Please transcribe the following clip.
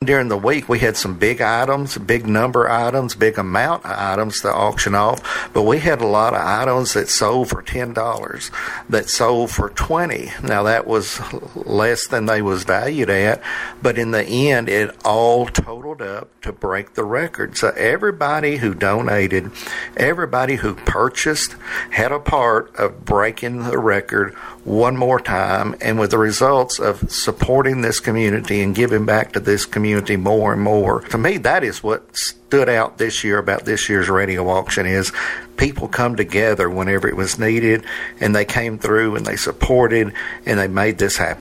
during the week, we had some big items, big number items, big amount of items to auction off, but we had a lot of items that sold for $10, that sold for $20. Now, that was less than they was valued at, but in the end, it all totaled up to break the record. So everybody who donated, everybody who purchased, had a part of breaking the record one more time, and with the results of supporting this community and giving back to this community more and more. To me, that is what stood out this year about this year's radio auction, is people come together whenever it was needed, and they came through and they supported and they made this happen.